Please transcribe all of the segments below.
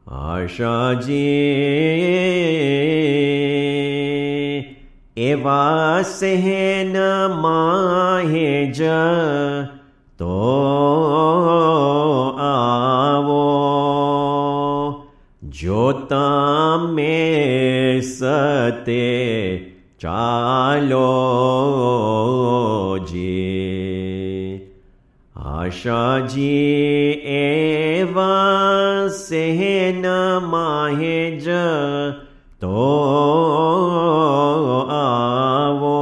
આશાજી એવા સહેન માહે જ તો આવો, જો તમે સતે ચાલો જી. આશાજી એવા સહેન માહે જ તો આવો,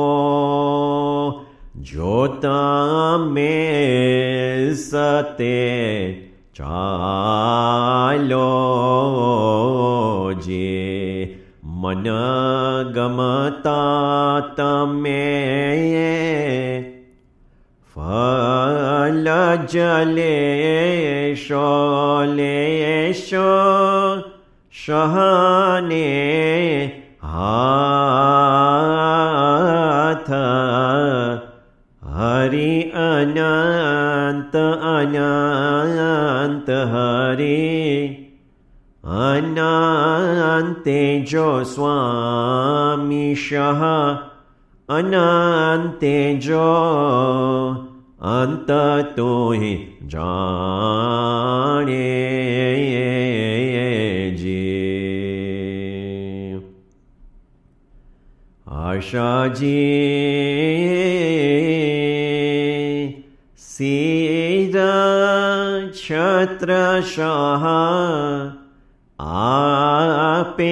જો તમે સતે ચાલો જી. મન ગમતા તમે ફલ જલેશો લેશો, શહને હાથ હરિ અનંત અનંત હરિ અનંતે જો સ્વામી શહ અનંતે જો અંત તોહિ જાણે જી. આશાજી સિદ્ધ છત્ર શાહ આપે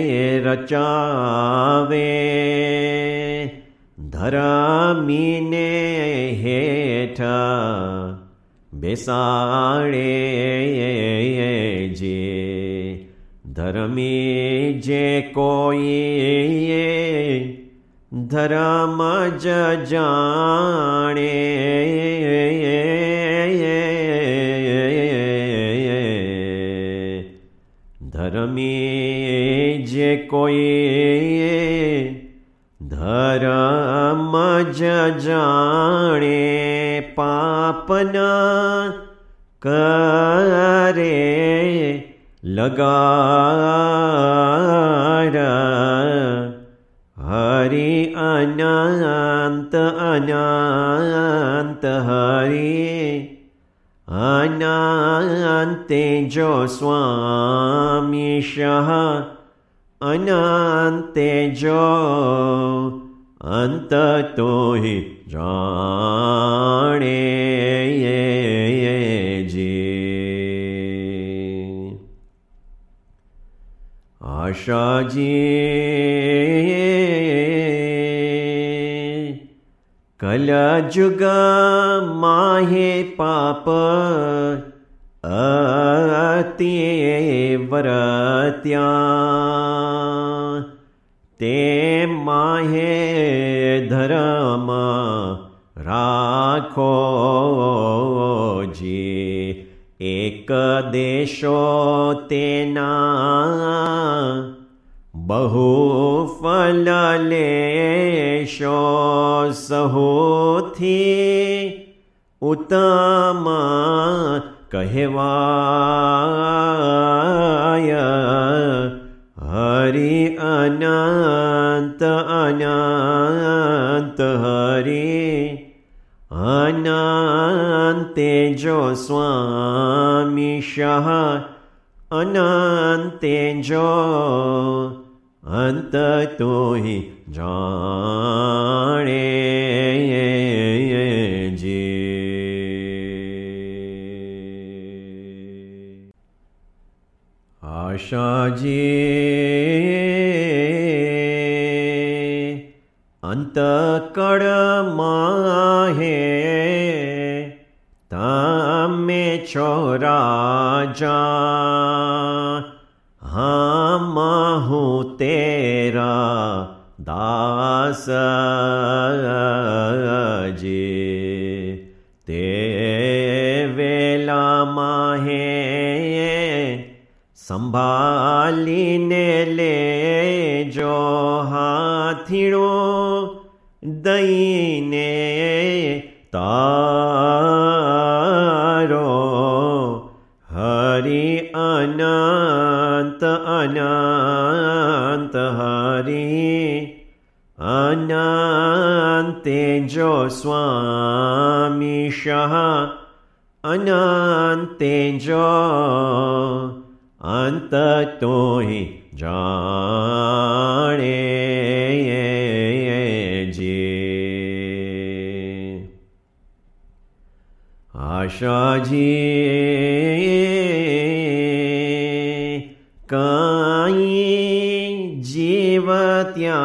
રચાવે, ધરમીને હેઠ બેસાડે જે. ધર્મી જે કોઈ ધર્મ જ જાણે, ધર્મી જે કોઈ ધર્મ જ જાણે, પાપના કરે લગાર, હરિ અનંત અનંત હરિ અનંતે જો સ્વામી શહ અનંતે જો અંત તોહિ જાણે જી. આશાજી કલજુગ માહે પાપ અતિ વર્ત્યા, તે માહે ધર્મ રાખો જી. એક દેશો તેના બહુ ફલ લેશો, સહુથી ઉત્તમ કહેવાય, હરિ અનંત અનંત હરિ અનંતે જો સ્વામી શહ અનંતે જો અંત તોહિ જાણે જી. આશાજી અંતકળ માહે તમે છો રાજા, હમ હું તેરા દાસ જી. તે વેલા માહે સંભાલીને લેજો, હાથીણો દઈને તારો Hari Hari Anant Anant Hari Anant Tejo Swami Shah Anant Tejo Ant Toi Jane Ji Ashaji Kai Jivatya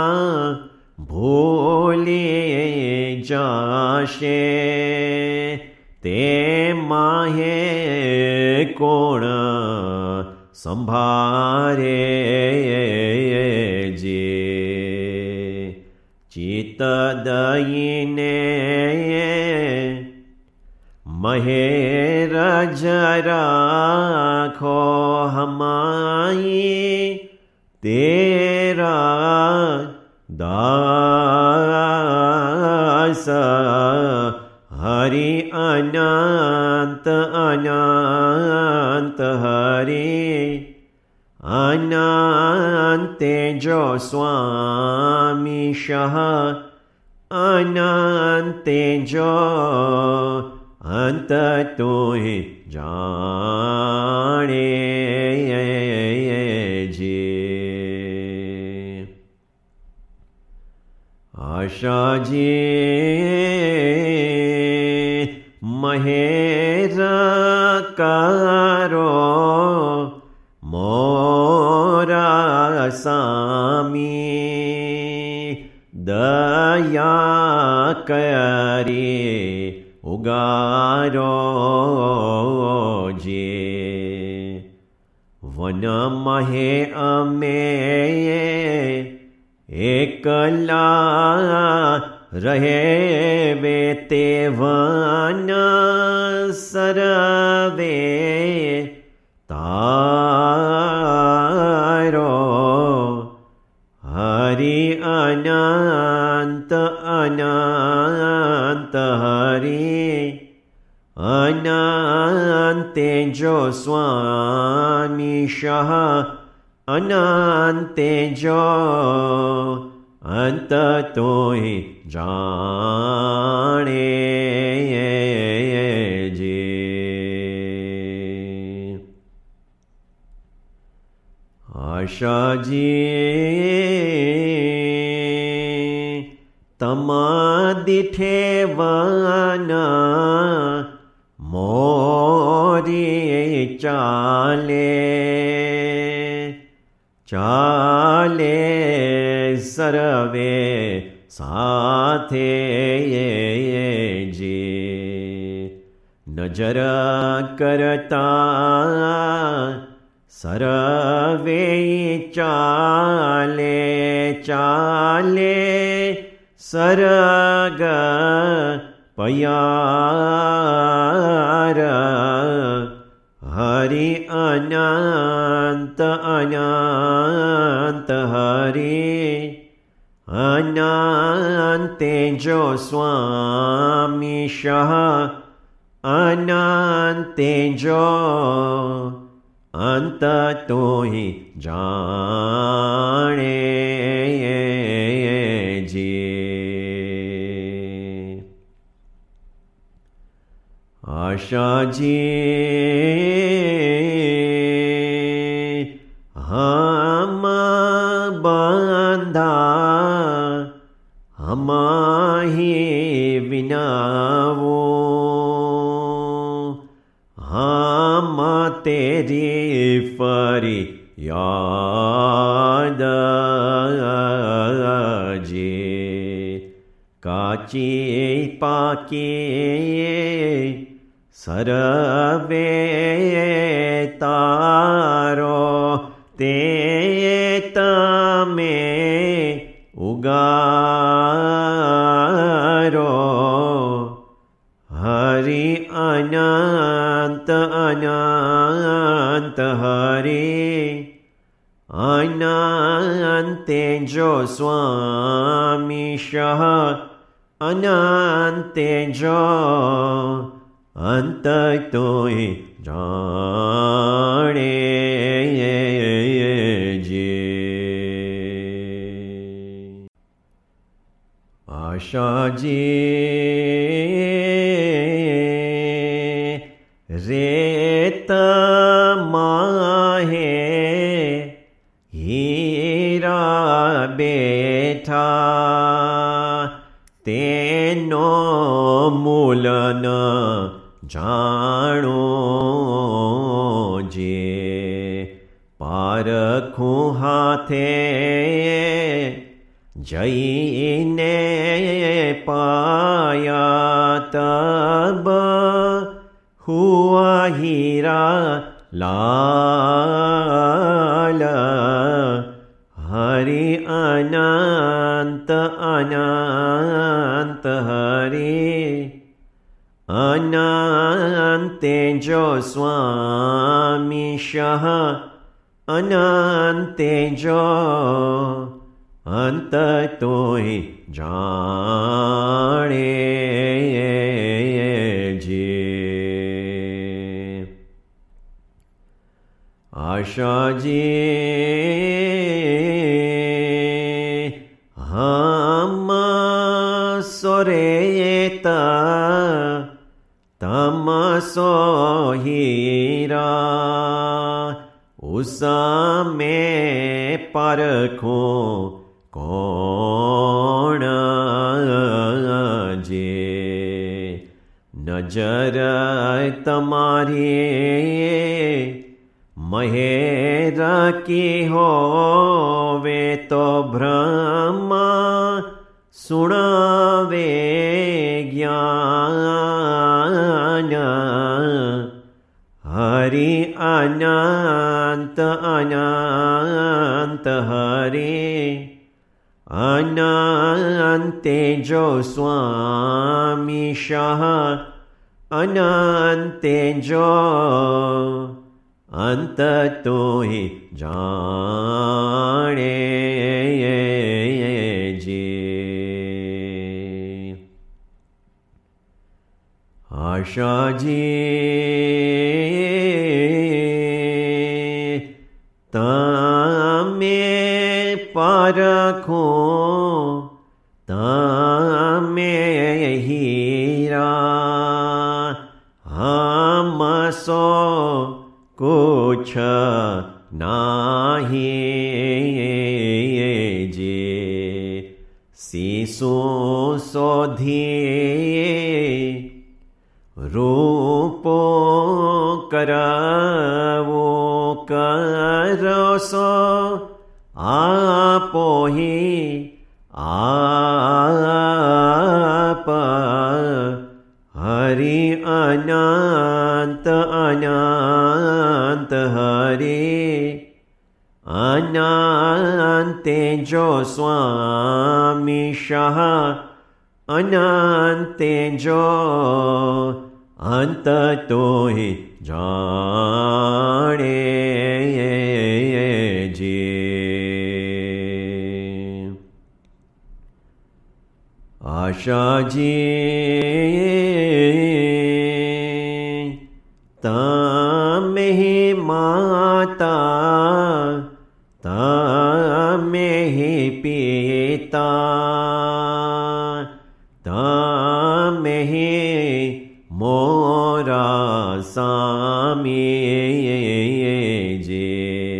Bhole Jashe Te Mahe Kona Sambhare Je Chita Dayine Mahera Rakho Hamayi Tera Dasa Hari Anant Anant Hari Anant Tejo Swami Shah Anant Tejo Ant Toi Jane Ji Ashaji Mahera Karo Mora Sami Daya Kari Ugaro Je Vana Mahe Ame Ekala Rahe Vete Vana Sarave Taro Hari Anant Anant Hari Anant Tejo Swami Shah Anant Tejo Ant Toi Jane Ji Ashaji Tamadithe Vana Mori Chale Chale Sarve Sathe Ji Najara Karata Sarve Chale Chale Saraga Payara Hari Anant Anant Hari Anant Tejo Swami Shah Anant Tejo Ant Toi Jane Ji Ashaji Hama Bandha Hamahi Vinavo Hama Teri Fari Yada Ji Kachi Paki Sarve Taro Te Tame Ugaro Hari Anant Anant Hari Anant Tejo Swami Shah Anant Tejo Ant Toi જાણે જે. આશાજી રેત માહે હીરા બેઠા, તેનો મૂલ ન જાણો જે. પારખું હાથે જઈને પાયા તબ, હુઆ હીરા લાલ. હરિ અનંત અનંત હરિ અનંતે જો સ્વામી શઃ. અનંતે જો અંત તોય જાણે જે. આશાજી હમ સોરેત તમસો હીરા, ઉસમે પરખું કોણ જે. નજર તમારી મહેર કી હોવે તો બ્રહ્મ સુણાવે જ્ઞાન. હરિ અનંત અનંત હરિ અનંતે જો સ્વામી શઃ. અનંતે જો અંત તોય જાણે જે. આશાજી તમે પારખો તમે હીરા, હમ સો કુછ નાહી જે. શીશુ શોધી રૂપો કરવો કરસો, આપોહી આપ. હરિ અનંત અનંત હરિ અનંતે જો સ્વામી શઃ. અનંતે જો અંત તોય જાણે જે. આશાજી તમે માતા તમે પિતા, તમે મોરા સામી જે.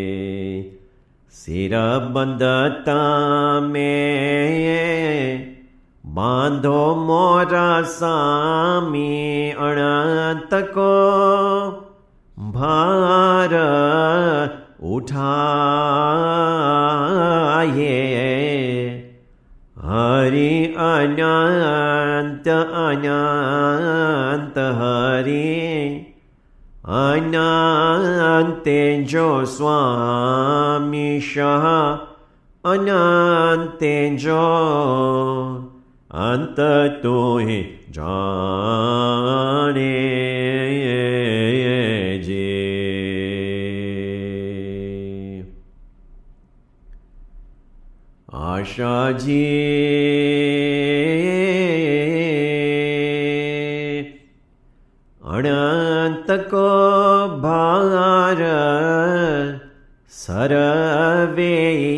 શિરબંધ તમે બાંધો મોરા સામી, અણતકો ભાર ઉઠાયે. હરિ અનંત અનંત હરિ અનંતે જો સ્વામી શઃ. અનંતે જો અંત તોય જાણે જે. આશાજી અનંત કો સર્વે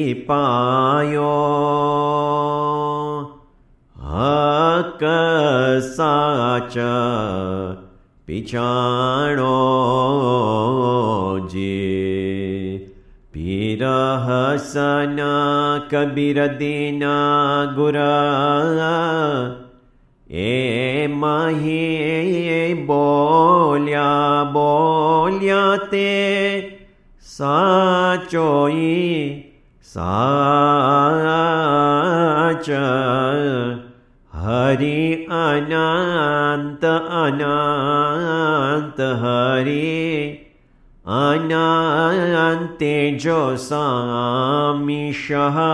પાયો હક સાચ પિછાણો જે પીર હસન કબીર દીના ગુરા એ મહી બોલ્યા તે સાચોઈ સાચ હરિ અનંત હરિ અનંતે જો સામીશ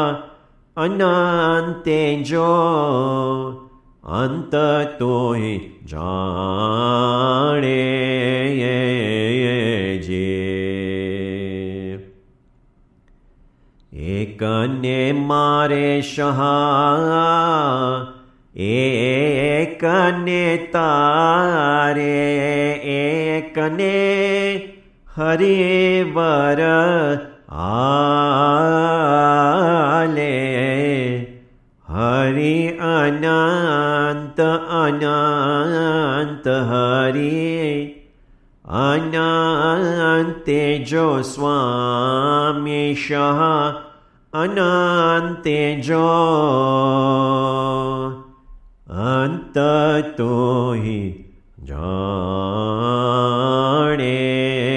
અનંતે જો અંત તોય જાણે જે એકને મારે શહા એકને તારે એકને હરિવર આલે હરિ અનંત હરિ અનંતે જો સ્વામીશ અનંતે જો અંત તોહિ જાણે